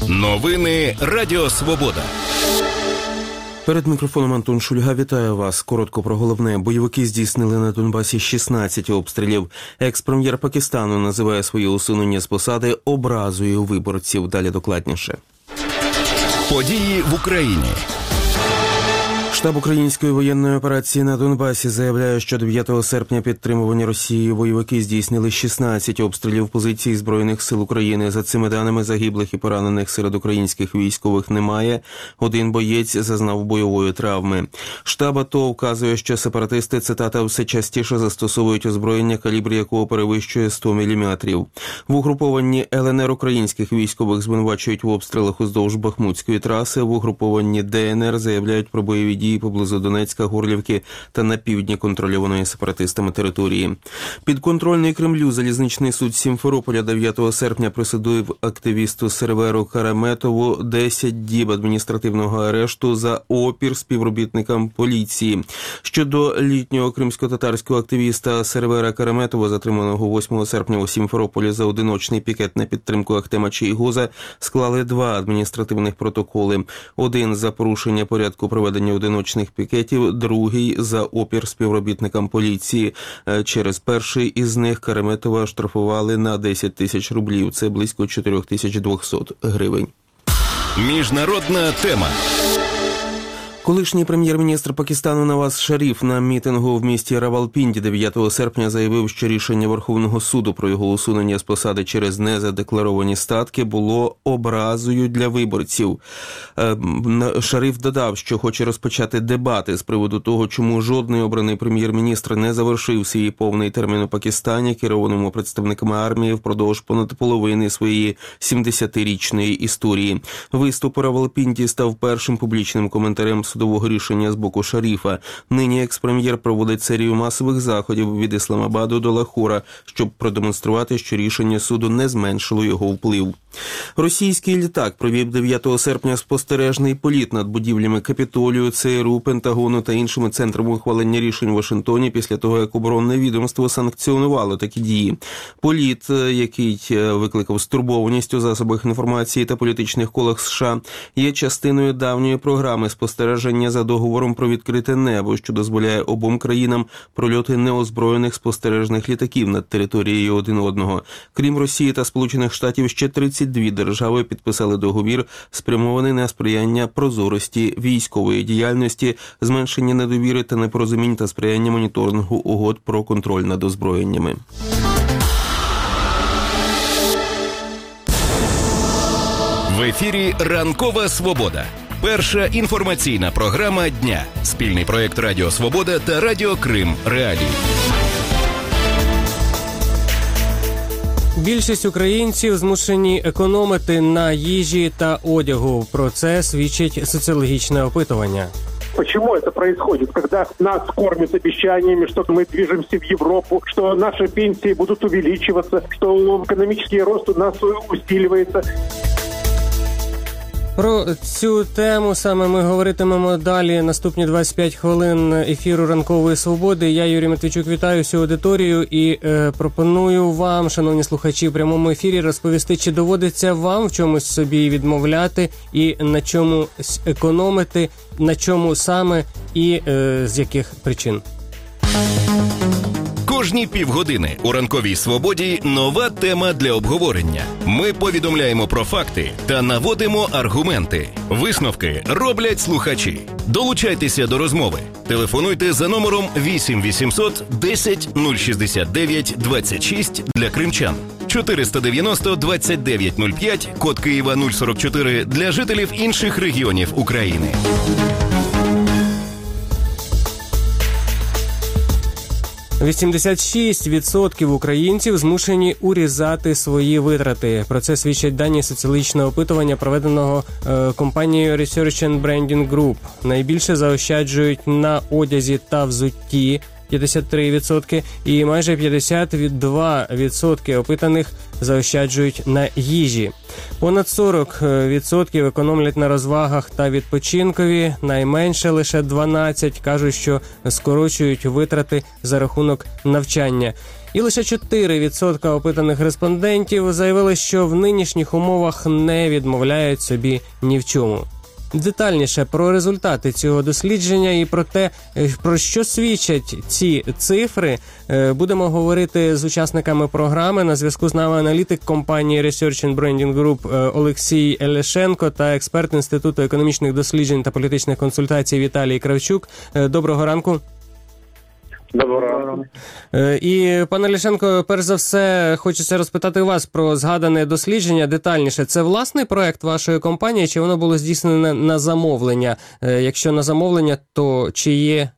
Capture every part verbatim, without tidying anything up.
Новини Радіо Свобода. Перед мікрофоном Антон Шульга. Вітаю вас. Коротко про головне. Бойовики здійснили на Донбасі шістнадцять обстрілів. Екс-прем'єр Пакистану називає своє усунення з посади образою виборців. Далі докладніше. Події в Україні. Штаб української воєнної операції на Донбасі заявляє, що дев'ятого серпня підтримувані Росією бойовики здійснили шістнадцять обстрілів позицій Збройних сил України. За цими даними, загиблих і поранених серед українських військових немає. Один боєць зазнав бойової травми. Штаб АТО вказує, що сепаратисти, цитата, все частіше застосовують озброєння, калібр якого перевищує сто міліметрів. В угрупованні ЛНР українських військових звинувачують в обстрілах уздовж Бахмутської траси. В угрупованні ДНР заявляють про бойові дії поблизу Донецька, Горлівки та на півдні контрольованої сепаратистами території. Підконтрольний Кремлю залізничний суд Сімферополя дев'ятого серпня присудив активісту серверу Караметову десять діб адміністративного арешту за опір співробітникам поліції. Щодо літнього кримсько-татарського активіста сервера Караметова, затриманого восьмого серпня у Сімферополі за одиночний пікет на підтримку Ахтема Чийгоза, склали два адміністративних протоколи. Один за порушення порядку проведення одиночних пікетів, другий за опір співробітникам поліції. Через перший із них Караметова штрафували на десять тисяч рублів. Це близько чотири тисячі двісті гривень. Міжнародна тема. Колишній прем'єр-міністр Пакистану Наваз Шаріф на мітингу в місті Равалпінді дев'ятого серпня заявив, що рішення Верховного суду про його усунення з посади через незадекларовані статки було образою для виборців. Шаріф додав, що хоче розпочати дебати з приводу того, чому жодний обраний прем'єр-міністр не завершив свій повний термін у Пакистані, керованому представниками армії впродовж понад половини своєї сімдесятирічної історії. Виступ у Равалпінді став першим публічним коментарем судового рішення з боку Шаріфа. Нині екс-прем'єр проводить серію масових заходів від Ісламабаду до Лахора, щоб продемонструвати, що рішення суду не зменшило його вплив. Російський літак провів дев'ятого серпня спостережний політ над будівлями Капітолію, ЦРУ, Пентагону та іншими центрами ухвалення рішень в Вашингтоні після того, як оборонне відомство санкціонувало такі дії. Політ, який викликав стурбованість у засобах інформації та політичних колах США, є частиною давньої програми спостереження за договором про відкрите небо, що дозволяє обом країнам прольоти неозброєних спостережних літаків над територією один одного. Крім Росії та Сполучених Штатів, ще тридцять дві держави підписали договір, спрямований на сприяння прозорості військової діяльності, зменшення недовіри та непорозумінь та сприяння моніторингу угод про контроль над озброєннями. В ефірі «Ранкова Свобода». Перша інформаційна програма дня. Спільний проєкт Радіо Свобода та Радіо Крим Реалії. Більшість українців змушені економити на їжі та одягу. Про це свідчить соціологічне опитування. Почему это происходит, когда нас кормят обещаниями, что мы движемся в Европу, что наши пенсии будут увеличиваться, что экономический рост у нас усиливается? Про цю тему саме ми говоритимемо далі. Наступні двадцять п'ять хвилин ефіру «Ранкової свободи». Я, Юрій Матвійчук, вітаю всю аудиторію і е, пропоную вам, шановні слухачі, в прямому ефірі розповісти, чи доводиться вам в чомусь собі відмовляти і на чомусь економити, на чому саме і е, з яких причин. Кожні півгодини у «Ранковій свободі» нова тема для обговорення. Ми повідомляємо про факти та наводимо аргументи. Висновки роблять слухачі. Долучайтеся до розмови. Телефонуйте за номером вісім вісімсот десять нуль шістдесят дев'ять двадцять шість для кримчан. чотириста дев'яносто двадцять дев'ять нуль п'ять, код Києва нуль сорок чотири для жителів інших регіонів України. вісімдесят шість відсотків українців змушені урізати свої витрати. Про це свідчать дані соціологічного опитування, проведеного е, компанією Research and Branding Group. Найбільше заощаджують на одязі та взутті – п'ятдесят три відсотки, і майже п'ятдесят два відсотки опитаних заощаджують на їжі. Понад сорок відсотків економлять на розвагах та відпочинкові, найменше лише дванадцять кажуть, що скорочують витрати за рахунок навчання. І лише чотири відсотки опитаних респондентів заявили, що в нинішніх умовах не відмовляють собі ні в чому. Детальніше про результати цього дослідження і про те, про що свідчать ці цифри, будемо говорити з учасниками програми. На зв'язку з нами аналітик компанії Research and Branding Group Олексій Елешенко та експерт Інституту економічних досліджень та політичних консультацій Віталій Кравчук. Доброго ранку. Доброго ранку. І, пане Лішенко, перш за все, хочеться розпитати вас про згадане дослідження детальніше. Це власний проект вашої компанії, чи воно було здійснене на замовлення? Якщо на замовлення, то чи є?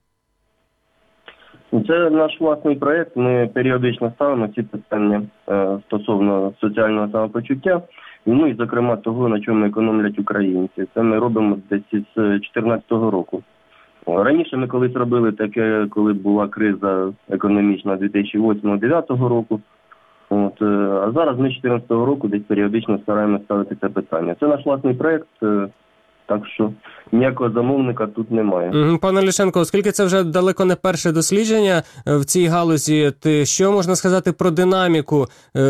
Це наш власний проект. Ми періодично ставимо ці питання стосовно соціального самопочуття. Ну і, зокрема, того, на чому економлять українці. Це ми робимо десь із дві тисячі чотирнадцятого року. Раніше ми колись робили таке, коли була криза економічна дві тисячі восьмого - дві тисячі дев'ятого року. От, а зараз ми з дві тисячі чотирнадцятого року десь періодично стараємося ставити це питання. Це наш власний проєкт, так що ніякого замовника тут немає. Пане Лішенко, оскільки це вже далеко не перше дослідження в цій галузі, то що можна сказати про динаміку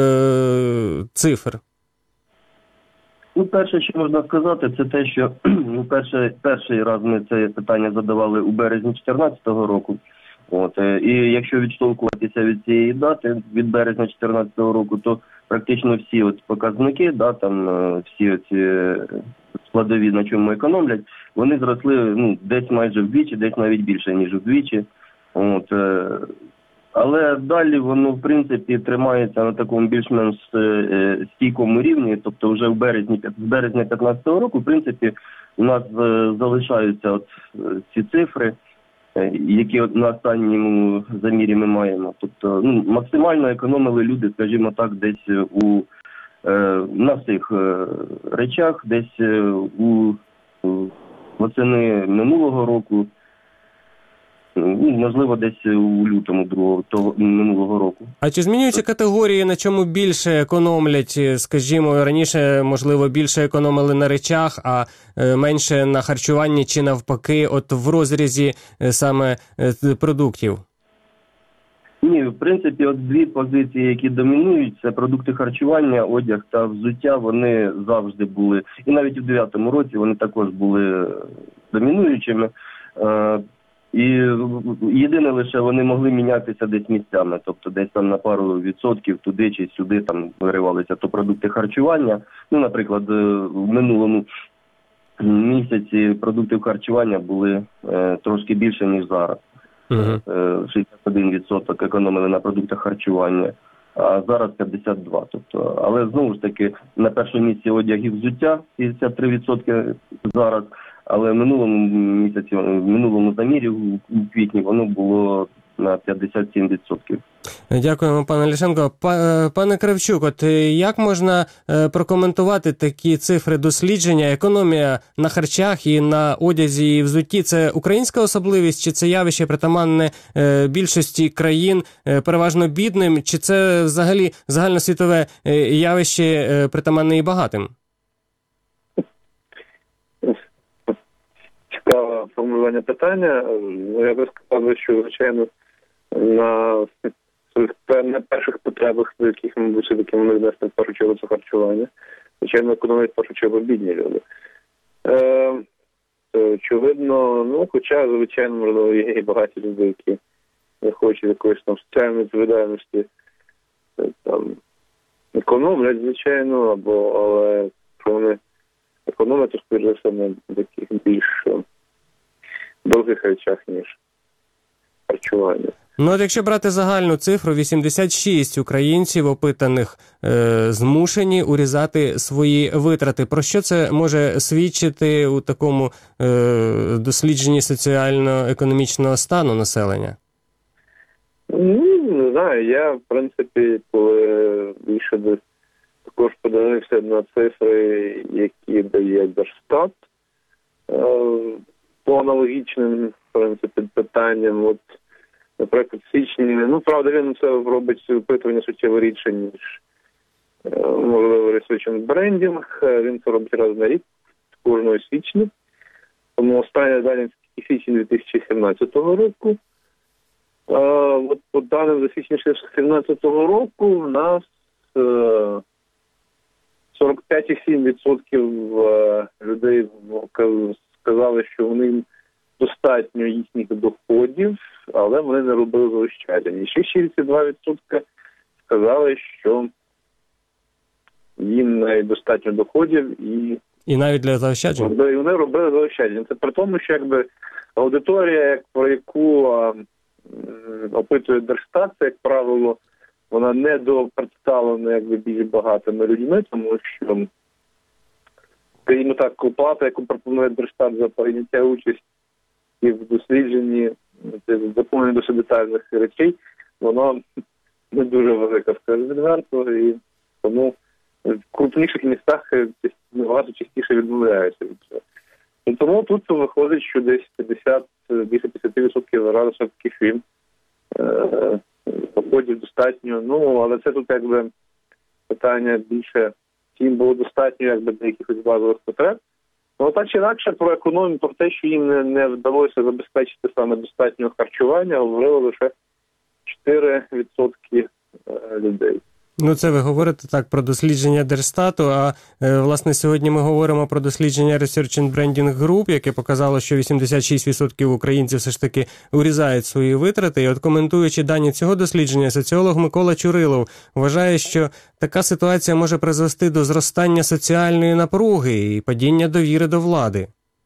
е- цифр? Ну, перше, що можна сказати, це те, що ну, перший, перший раз ми це питання задавали у березні дві тисячі чотирнадцятого року. От, і якщо відштовхуватися від цієї дати, від березня дві тисячі чотирнадцятого року, то практично всі от показники, да, там, всі ці складові, на чому економлять, вони зросли ну, десь майже вдвічі, десь навіть більше, ніж вдвічі. От, але далі воно, в принципі, тримається на такому більш-менш стійкому рівні. Тобто вже в березні, з березня дві тисячі п'ятнадцятого року, в принципі, у нас залишаються от ці цифри, які от на останньому замірі ми маємо. Тобто ну, максимально економили люди, скажімо так, десь у на всіх речах, десь у восени минулого року, ну, можливо, десь у лютому другого того минулого року. А чи змінюються категорії, на чому більше економлять? Скажімо, раніше, можливо, більше економили на речах, а менше на харчуванні чи навпаки, от в розрізі саме продуктів? Ні, в принципі, от дві позиції, які домінують, це продукти харчування, одяг та взуття, вони завжди були, і навіть у дев'ятому році вони також були домінуючими. І єдине лише вони могли мінятися десь місцями, тобто десь там на пару відсотків туди чи сюди там виривалися то продукти харчування. Ну, наприклад, в минулому місяці продуктів харчування були е, трошки більше, ніж зараз. Uh-huh. шістдесят один відсоток економили на продуктах харчування, а зараз п'ятдесят два відсотки. Тобто, але знову ж таки на першому місці одяг і взуття п'ятдесят три відсотки зараз. Але в минулому місяці, в минулому замірі, у квітні, воно було на п'ятдесят сім відсотків. Дякуємо, пане Лішенко. Пане Кравчук, от як можна прокоментувати такі цифри дослідження? Економія на харчах і на одязі і взутті – це українська особливість, чи це явище притаманне більшості країн, переважно бідним, чи це взагалі загальносвітове явище притаманне і багатим? Цікаве формулювання питання. Ну, я би сказав, що, звичайно, на своїх на перших потребах, до яких, мабуть, все-таки вони віднесли в першу чергу це харчування. Звичайно, економлять в першу чергу бідні люди. Е, очевидно, ну, хоча, звичайно, можливо, є і багаті люди, які не хочуть якоїсь там соціальної відповідальності, там, економлять, звичайно, або, але що вони економити, скоріше за все, на таких більш довгих речах, ніж харчування. Ну, от якщо брати загальну цифру, вісімдесят шість українців опитаних е, змушені урізати свої витрати. Про що це може свідчити у такому е, дослідженні соціально-економічного стану населення? Ну, не знаю. Я, в принципі, коли більше десь також подивився на цифри, які дає Держстат, е, по аналогічним, в принципі, питанням, от, наприклад, в січні, ну, правда, він це робить опитування суттєво рідше, ніж, можливо, Research and Branding. Він це робить раз на рік, кожного січня. Тому останні дані січень дві тисячі сімнадцятого року. От по даним за січня дві тисячі сімнадцятого року в нас е, сорок п'ять цілих сім десятих відсотків людей сказали, що вони достатньо їхніх доходів, але вони не робили заощадження. Ще шістдесят два відсотки сказали, що їм недостатньо доходів і І навіть для заощаджень? І вони робили заощадження. Це при тому, що якби аудиторія, як, про яку а, опитує Держстат, це, як правило, вона не допредставлена якби більш багатими людьми, тому що, скажімо так, оплата, яку пропонує Держстат за прийняття участі в дослідженні заповнення досить детальних речей, воно не дуже велика, скажімо відверто, і тому в крупніших містах набагато частіше відмовляються від цього. І тому тут виходить, що десь п'ятдесят, більше п'ятдесят відсотків разом все-таки фільм е, доходів достатньо. Ну, але це тут якби питання більше, їм було достатньо якби для якихось базових потреб. Ну, так чи інакше про економію, про те, що їм не, не вдалося забезпечити саме достатнього харчування, говорили лише чотири відсотки людей. Ну, це ви говорите так про дослідження Держстату, а е, власне сьогодні ми говоримо про дослідження Research and Branding Group, яке показало, що вісімдесят шість відсотків українців все ж таки урізають свої витрати. І от коментуючи дані цього дослідження, соціолог Микола Чурилов вважає, що така ситуація може призвести до зростання соціальної напруги і падіння довіри до влади.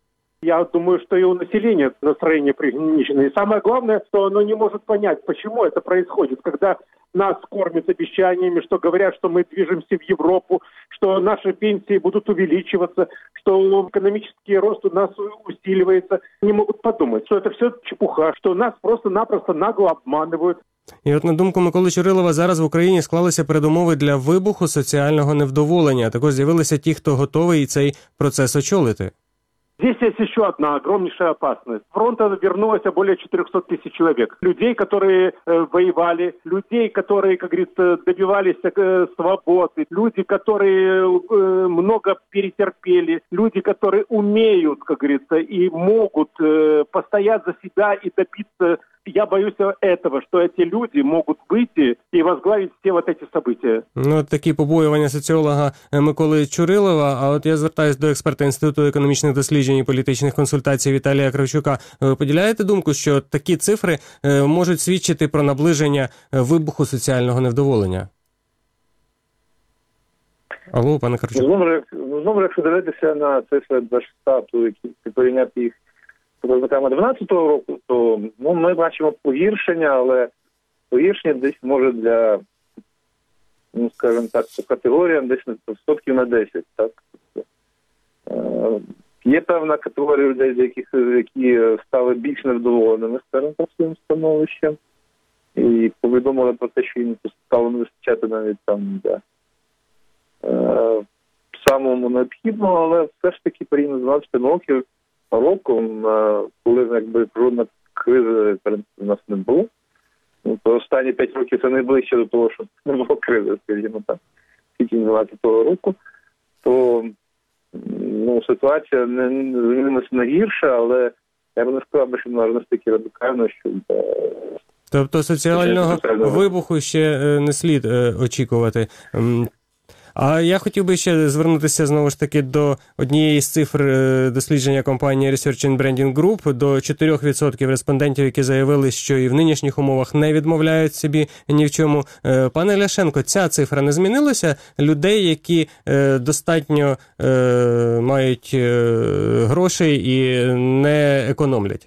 Я думаю, что и у населения настроение пригничено. И самое главное, что оно не может понять, почему это происходит, когда нас кормят обещаниями, что говорят, что мы движемся в Европу, что наши пенсии будут увеличиваться, что экономический рост у нас усиливается. Не могут подумать, что это все чепуха, что нас просто-напросто нагло обманывают. І от на думку Миколи Чурилова, зараз в Україні склалися передумови для вибуху соціального невдоволення, а також з'явилися ті, хто готовий цей процес очолити. Здесь есть еще одна огромнейшая опасность. С фронта вернулось более четыреста тысяч человек. Людей, которые э, воевали, людей, которые, как говорится, добивались э, свободы, люди, которые э, много перетерпели, люди, которые умеют, как говорится, и могут э, постоять за себя и добиться. Я боюсь этого, что эти люди могут выйти и возглавить все вот эти события. Ну, от такі побоювання соціолога Миколи Чурилова. А от я звертаюся до експерта Інституту економічних досліджень і політичних консультацій Віталія Кравчука. Ви поділяєте думку, що такі цифри можуть свідчити про наближення вибуху соціального невдоволення? Алло, пане Кравчук. Знову, знову якщо дивитися на цифри Держстату, які порівняти їх з показниками дванадцятого року, то ну, ми бачимо погіршення, але погіршення десь може для, ну, скажімо так, по категоріям десь на відсотків на десять. Так? Е, є певна категорія людей, яких, які стали більш невдоволеними, скажімо так, своїм становищем, і повідомили про те, що їм стало не вистачати навіть там для е, самому необхідного, але все ж таки порівняно з дванадцятим років, роком, коли якби жодна криза у нас не було, ну, то останні п'ять років це найближче до того, що не було кризи, скажімо так, тільки дванадцятого року, то ну, ситуація не змінилася на гірше, але я б не сказав, що вона настільки радикально, що... Тобто соціального вибуху ще не слід очікувати. А я хотів би ще звернутися знову ж таки до однієї з цифр дослідження компанії Research and Branding Group, до чотирьох відсотків респондентів, які заявили, що і в нинішніх умовах не відмовляють собі ні в чому. Пане Ляшенко, ця цифра не змінилася? Людей, які достатньо мають грошей і не економлять?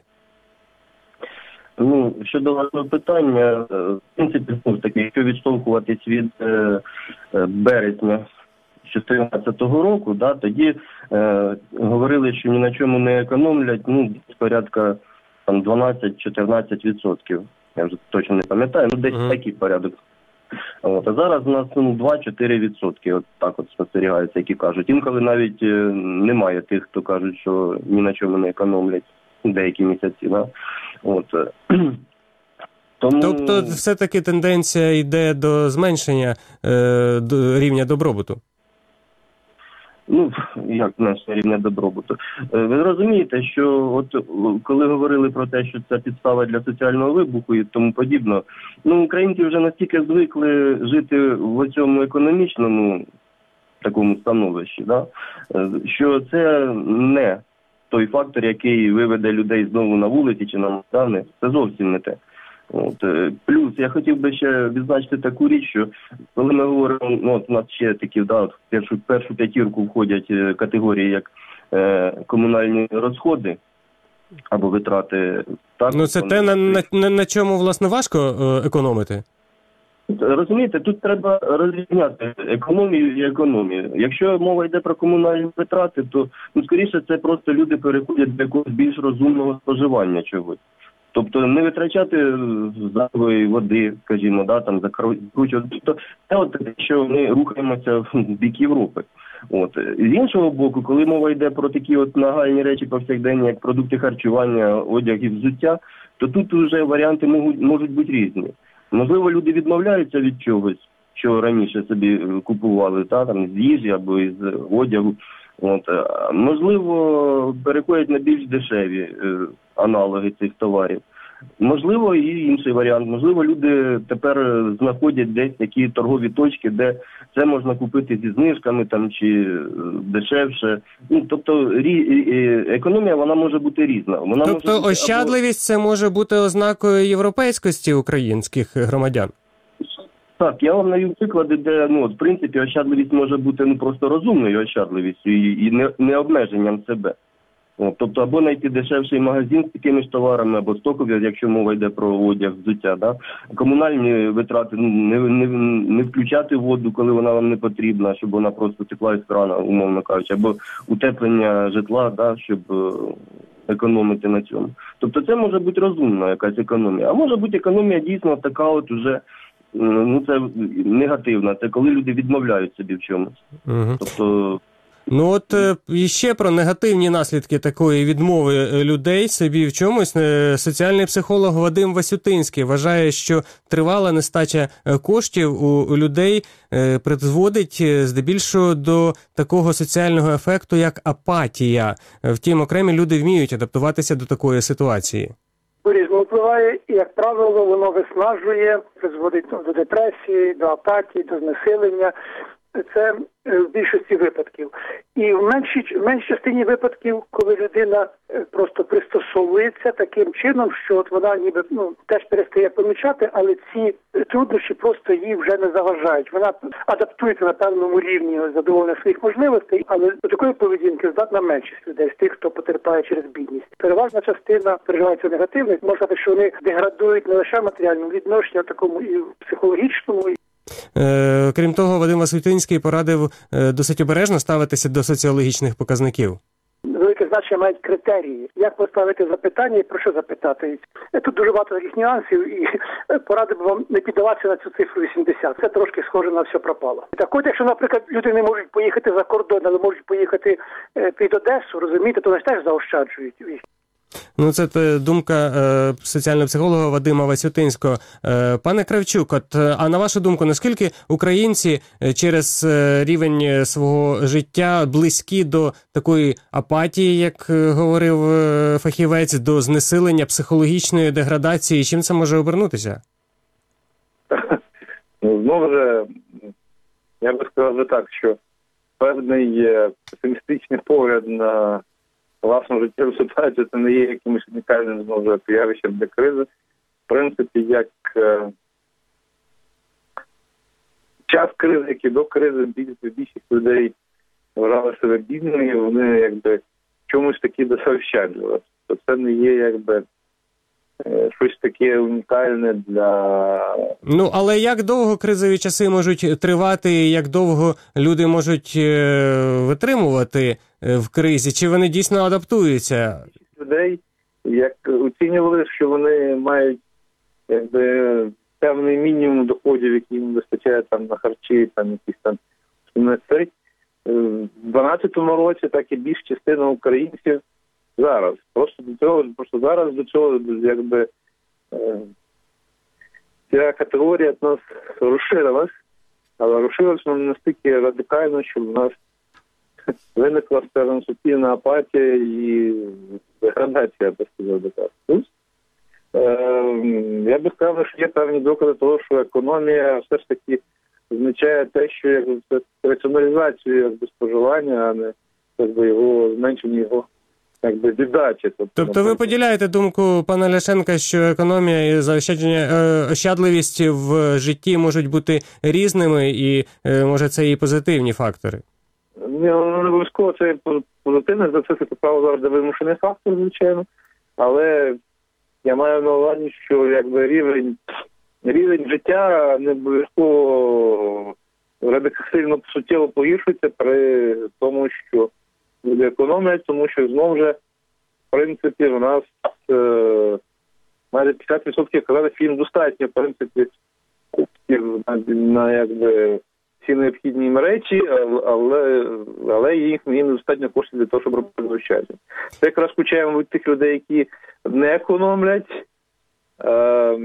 Ну, щодо вашого питання, в принципі, таки, якщо відштовхуватись від е, березня дві тисячі чотирнадцятого року, да, тоді е, говорили, що ні на чому не економлять, ну, порядка там дванадцять-чотирнадцять відсотків. Я вже точно не пам'ятаю, ну, десь uh-huh. такий порядок. От, а зараз у нас ну, два-чотири відсотки, от так от спостерігаються, які кажуть. Інколи навіть е, немає тих, хто кажуть, що ні на чому не економлять деякі місяці, да. От. Тому... Тобто все-таки тенденція йде до зменшення е, до рівня добробуту? ну, як наше рівня добробуту. Ви розумієте, що от коли говорили про те, що це підстава для соціального вибуху і тому подібне, ну, українці вже настільки звикли жити в цьому економічному такому становищі, да? Що це не той фактор, який виведе людей знову на вулиці чи на майдани, це зовсім не те. От. Плюс я хотів би ще відзначити таку річ, що коли ми говоримо, ну, от у нас ще такі, да, в першу, першу п'ятірку входять категорії, як е, комунальні розходи або витрати. Так, ну це те, на, на, на чому, власне, важко е, економити? Розумієте, тут треба розрізняти економію і економію. Якщо мова йде про комунальні витрати, то, ну, скоріше, це просто люди переходять до якогось більш розумного споживання чогось. Тобто не витрачати зайвої води, скажімо, да, там закручувати. Тобто це от те, що ми рухаємося в бік Європи. От. З іншого боку, коли мова йде про такі от нагальні речі повсякденні, як продукти харчування, одяг і взуття, то тут вже варіанти можуть, можуть бути різні. Можливо, люди відмовляються від чогось, що раніше собі купували, та, там, з їжі або з одягу. От. Можливо, переходять на більш дешеві е, аналоги цих товарів. Можливо, і інший варіант. Можливо, люди тепер знаходять десь такі торгові точки, де це можна купити зі знижками там, чи дешевше. Ну, тобто рі... економія вона може бути різна. Вона тобто може бути ощадливість або... це може бути ознакою європейськості українських громадян? Так, я вам навів приклади, де, ну, в принципі, ощадливість може бути, ну, просто розумною ощадливістю і, і не, не обмеженням себе. От, тобто, або знайти дешевший магазин з такими ж товарами, або стокові, якщо мова йде про одяг, взуття. Да? Комунальні витрати, ну, не, не, не включати воду, коли вона вам не потрібна, щоб вона просто текла із крана, умовно кажучи, або утеплення житла, да, щоб економити на цьому. Тобто це може бути розумна якась економія. А може бути економія дійсно така от уже, ну, це негативна, це коли люди відмовляють собі в чомусь. Угу. Тобто... Ну от і ще про негативні наслідки такої відмови людей собі в чомусь. Соціальний психолог Вадим Васютинський вважає, що тривала нестача коштів у людей призводить здебільшого до такого соціального ефекту, як апатія. Втім, окремі люди вміють адаптуватися до такої ситуації. По-різному впливає, і, як правило, воно виснажує, призводить до депресії, до апатії, до знесилення. Це в більшості випадків. І в меншій, в меншій частині випадків, коли людина просто пристосовується таким чином, що от вона ніби, ну, теж перестає помічати, але ці труднощі просто їй вже не заважають. Вона адаптується на певному рівні задоволення своїх можливостей, але до такої поведінки здатна меншість людей, з тих, хто потерпає через бідність. Переважна частина переживається негативно. Можна сказати, що вони деградують не лише в матеріальному відношенні, а в такому і в психологічному. Е, крім того, Вадим Васютинський порадив е, досить обережно ставитися до соціологічних показників. Велике значення мають критерії. Як поставити запитання і про що запитати. Тут дуже багато таких нюансів, і порадив вам не піддаватися на цю цифру вісімдесят. Це трошки схоже на все пропало. Так от, якщо, наприклад, люди не можуть поїхати за кордон, але можуть поїхати е, під Одесу, розумієте, то вони теж заощаджують. Ну, це думка е, соціального психолога Вадима Васютинського. Е, пане Кравчук, от, а на вашу думку, наскільки українці через е, рівень свого життя близькі до такої апатії, як говорив е, фахівець, до знесилення, психологічної деградації? Чим це може обернутися? Ну, знову ж, я би сказав так, що певний песимістичний погляд на власну життєву ситуацію це не є якимось унікальним, знову явищем для кризи. В принципі, як е, час кризи, як і до кризи, більшість, більшість людей вважали себе бідними, вони якби чомусь такі досощадливі. То це не є якби е, щось таке унікальне для... Ну, але як довго кризові часи можуть тривати, як довго люди можуть е, витримувати в кризі? Чи вони дійсно адаптуються? Людей, як оцінювали, що вони мають якби певний мінімум доходів, які їм вистачає там на харчі, там якісь там цей. В дванадцятому році, так і більш частина українців зараз. Просто до цього, просто зараз до цього якби е, ця категорія в нас розширилась, але розширилась вона настільки радикально, що в нас виникла, скажімо, суспільна апатія і деградація, я би сказав, би так. Плюс, е, я би сказав, що є певні докази того, що економія все ж таки означає те, що якби, це раціоналізацію якби, споживання, а не якби, його зменшення його якби, віддачі. Тобто, тобто ви поділяєте думку пана Ляшенка, що економія і заощадження, е, ощадливість в житті можуть бути різними і, е, може, це і позитивні фактори? Не, не обов'язково це позитивне, за це це право завжди вимушений фактор, звичайно. Але я маю на увазі, що якби рівень, рівень життя не обов'язково сильно суттєво погіршується при тому, що люди економлять, тому що знову ж, в принципі, у нас е, майже п'ятдесят відсотків казали, що їм достатньо, в принципі, коштів на, на якби всі необхідні їм речі, але, але їм, їм недостатньо коштів для того, щоб робити заощадження. Це якраз включаємо тих людей, які не економлять, е,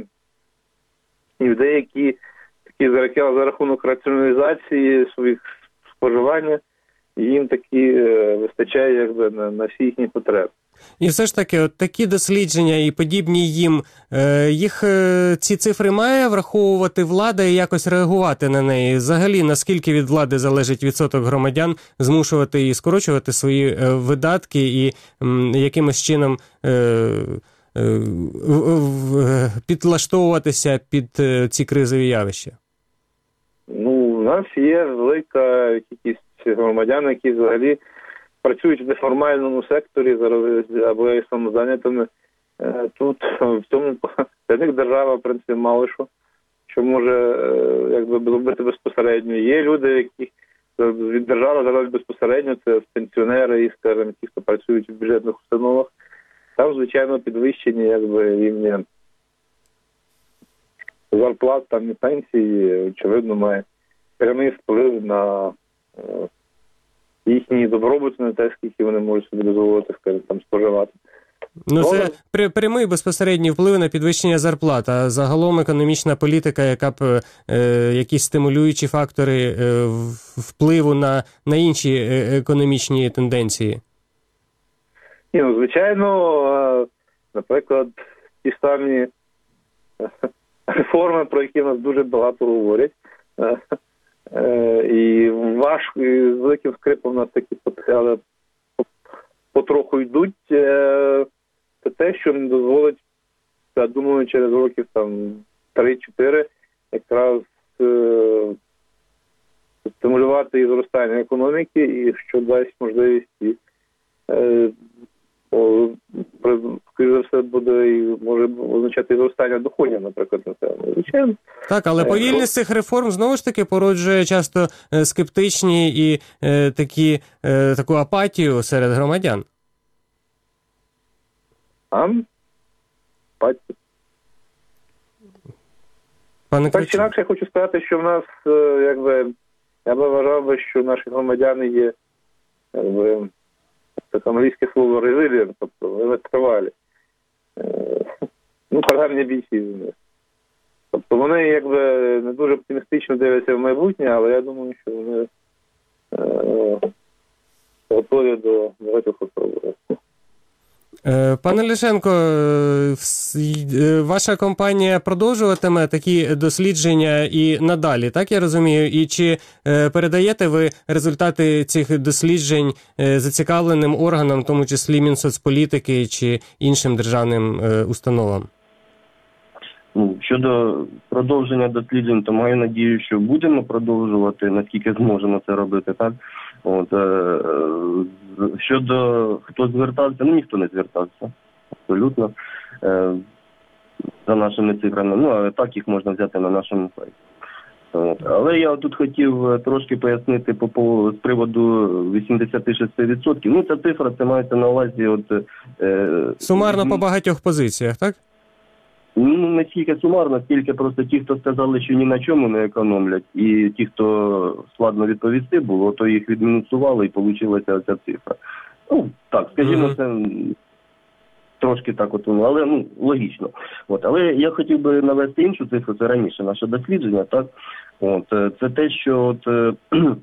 і людей, які такі за рахунок раціоналізації своїх споживання, і їм таки е, вистачає якби, на, на всі їхні потреби. І все ж таки, от такі дослідження і подібні їм, е, їх е, ці цифри має враховувати влада і якось реагувати на неї? Взагалі, наскільки від влади залежить відсоток громадян змушувати її скорочувати свої е, видатки і м, якимось чином е, е, е, підлаштовуватися під е, ці кризові явища? Ну, у нас є велика кількість громадян, які взагалі працюють в неформальному секторі або є самозайнятими. Тут в цьому для них держава, в принципі, мало що, що може якби робити безпосередньо. Є люди, які від держави залежать безпосередньо, це пенсіонери і, скажімо, ті, хто працюють в бюджетних установах. Там, звичайно, підвищення якби рівня зарплат там і пенсії, очевидно, має прямий вплив на їхній добробут, на те, скільки вони можуть собі дозволити, скажімо, там споживати. Ну, це при, прямий безпосередній вплив на підвищення зарплат, а загалом економічна політика, яка б е, якісь стимулюючі фактори е, впливу на, на інші економічні тенденції? Ні, ну, звичайно, наприклад, ті самі реформи, про які в нас дуже багато говорять, і важко, і з великим скрипом у нас такі потреби потроху йдуть. Це те, що не дозволить, я думаю, через років там три-чотири якраз е- стимулювати і зростання економіки, і що дасть можливість і е- скоріше за все, буде і може означати зростання доходів, наприклад, населення. Звичайно. Так, але повільність цих реформ знову ж таки породжує часто скептичні і е, такі, е, таку апатію серед громадян. А? Апатію. Пане так чи інакше, я хочу сказати, що в нас, е, якби, я би вважав би, що наші громадяни є, якби, це англійське слово резилієнт, тобто витривалі. Ну, принаймні більшість з них. Тобто вони якби не дуже оптимістично дивляться в майбутнє, але я думаю, що вони е- готові до багатьох випробувань. Пане Ляшенко, ваша компанія продовжуватиме такі дослідження і надалі, так я розумію? І чи передаєте ви результати цих досліджень зацікавленим органам, в тому числі Мінсоцполітики чи іншим державним установам? Щодо продовження досліджень, то маю надію, що будемо продовжувати, наскільки зможемо це робити, так? От, е, щодо хто звертався, ну ніхто не звертався, абсолютно, е, за нашими цифрами. Ну, а так їх можна взяти на нашому сайті. От. Але я тут хотів трошки пояснити по, по з приводу вісімдесят шість відсотків. Ну, ця цифра, це мається на увазі от... Е, Сумарно по багатьох позиціях, так? Ну, не тільки сумарно, тільки просто ті, хто сказали, що ні на чому не економлять, і ті, хто складно відповісти було, то їх відмінусували і вийшла ця цифра. Ну, так, скажімо, mm-hmm. це трошки так от, але ну, логічно. От, але я хотів би навести іншу цифру, це раніше наше дослідження, так? От, це те, що от,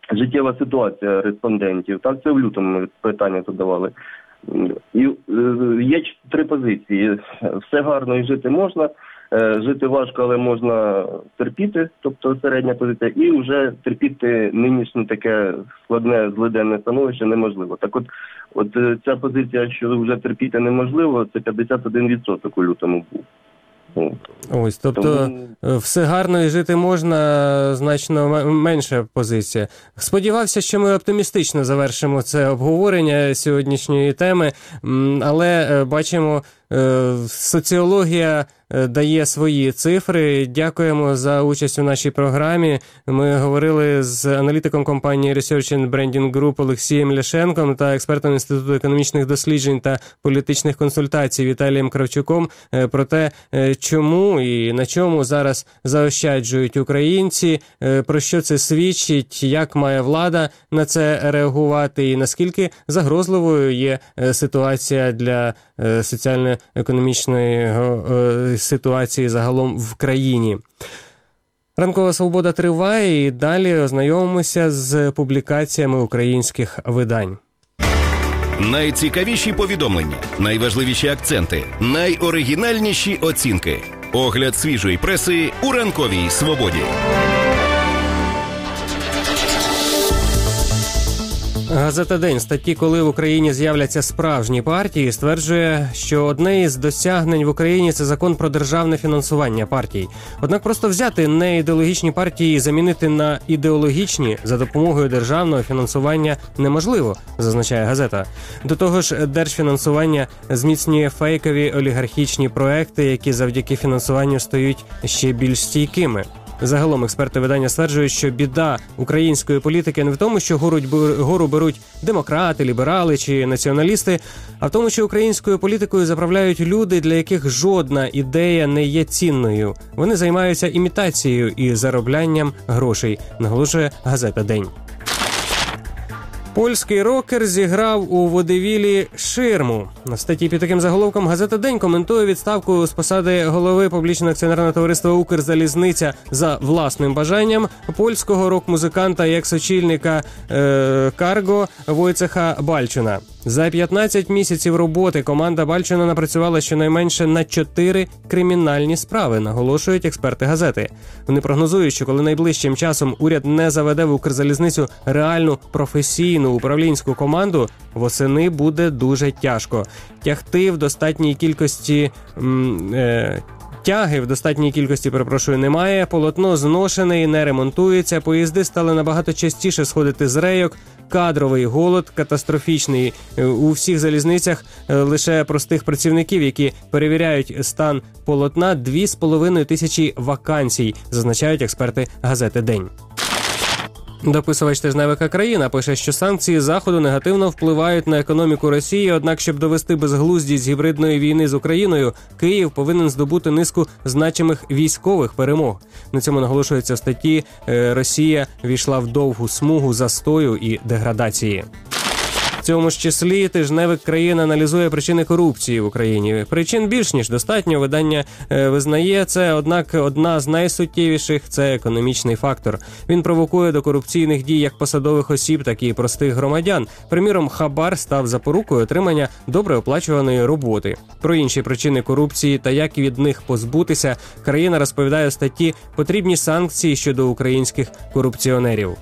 життєва ситуація респондентів. Так, це в лютому питання задавали. І е, є три позиції. Все гарно і жити можна, е, жити важко, але можна терпіти, тобто середня позиція, і вже терпіти нинішнє таке складне, злиденне становище неможливо. Так от, от ця позиція, що вже терпіти неможливо, це п'ятдесят один відсоток у лютому був. Ось, тобто Тому... все гарно і жити можна, значно менша позиція. Сподівався, що ми оптимістично завершимо це обговорення сьогоднішньої теми, але бачимо, соціологія дає свої цифри. Дякуємо за участь у нашій програмі. Ми говорили з аналітиком компанії Research and Branding Group Олексієм Ляшенком та експертом Інституту економічних досліджень та політичних консультацій Віталієм Кравчуком про те, чому і на чому зараз заощаджують українці, про що це свідчить, як має влада на це реагувати і наскільки загрозливою є ситуація для соціально-економічної ситуації загалом в країні. Ранкова свобода триває і далі ознайомимося з публікаціями українських видань. Найцікавіші повідомлення, найважливіші акценти, найоригінальніші оцінки. Огляд свіжої преси у Ранковій свободі. Газета «День» статті «Коли в Україні з'являться справжні партії» стверджує, що одне із досягнень в Україні – це закон про державне фінансування партій. Однак просто взяти неідеологічні партії і замінити на ідеологічні за допомогою державного фінансування неможливо, зазначає газета. До того ж, держфінансування зміцнює фейкові олігархічні проекти, які завдяки фінансуванню стають ще більш стійкими. Загалом експерти видання стверджують, що біда української політики не в тому, що гору беруть демократи, ліберали чи націоналісти, а в тому, що українською політикою заправляють люди, для яких жодна ідея не є цінною. Вони займаються імітацією і зароблянням грошей, наголошує газета «День». Польський рокер зіграв у водевілі «Ширму». На статті під таким заголовком газета «День» коментує відставку з посади голови публічного акціонерного товариства «Укрзалізниця» за власним бажанням польського рок-музиканта і екс-очільника е- «Карго» Войцеха Бальчуна. За п'ятнадцять місяців роботи команда Бальчуна напрацювала щонайменше на чотири кримінальні справи, наголошують експерти газети. Вони прогнозують, що коли найближчим часом уряд не заведе в Укрзалізницю реальну професійну управлінську команду, восени буде дуже тяжко. Тягти в достатній кількості... М- е- Тяги в достатній кількості, перепрошую, немає, полотно зношене і не ремонтується, поїзди стали набагато частіше сходити з рейок, кадровий голод катастрофічний. У всіх залізницях лише простих працівників, які перевіряють стан полотна, дві з половиною тисячі вакансій, зазначають експерти газети «День». Дописувач тижневика «Країна» пише, що санкції Заходу негативно впливають на економіку Росії, однак, щоб довести безглуздість гібридної війни з Україною, Київ повинен здобути низку значимих військових перемог. На цьому наголошується в статті «Росія війшла в довгу смугу застою і деградації». В цьому ж числі тижневик «Країна» аналізує причини корупції в Україні. Причин більш ніж достатньо, видання е, визнає це, однак одна з найсуттєвіших – це економічний фактор. Він провокує до корупційних дій як посадових осіб, так і простих громадян. Приміром, хабар став запорукою отримання добре оплачуваної роботи. Про інші причини корупції та як від них позбутися «Країна» розповідає у статті «Потрібні санкції щодо українських корупціонерів».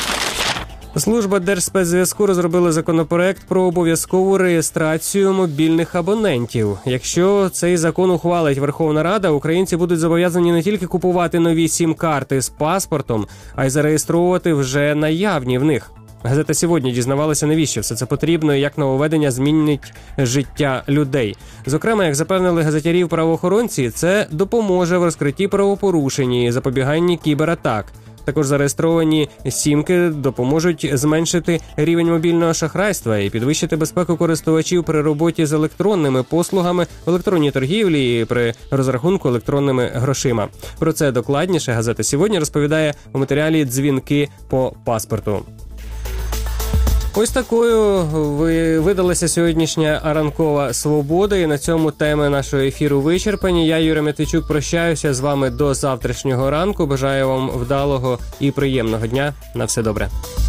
Служба Держспецзв'язку розробила законопроект про обов'язкову реєстрацію мобільних абонентів. Якщо цей закон ухвалить Верховна Рада, українці будуть зобов'язані не тільки купувати нові сім-карти з паспортом, а й зареєстровувати вже наявні в них. Газета «Сьогодні» дізнавалася, навіщо все це потрібно і як нововведення змінить життя людей. Зокрема, як запевнили газетярів правоохоронці, це допоможе в розкритті правопорушень і запобіганні кібератак. Також зареєстровані сімки допоможуть зменшити рівень мобільного шахрайства і підвищити безпеку користувачів при роботі з електронними послугами в електронній торгівлі і при розрахунку електронними грошима. Про це докладніше газета «Сьогодні» розповідає у матеріалі «Дзвінки по паспорту». Ось такою видалася сьогоднішня ранкова свобода, і на цьому теми нашого ефіру вичерпані. Я, Юрій Матвійчук, прощаюся з вами до завтрашнього ранку. Бажаю вам вдалого і приємного дня. На все добре.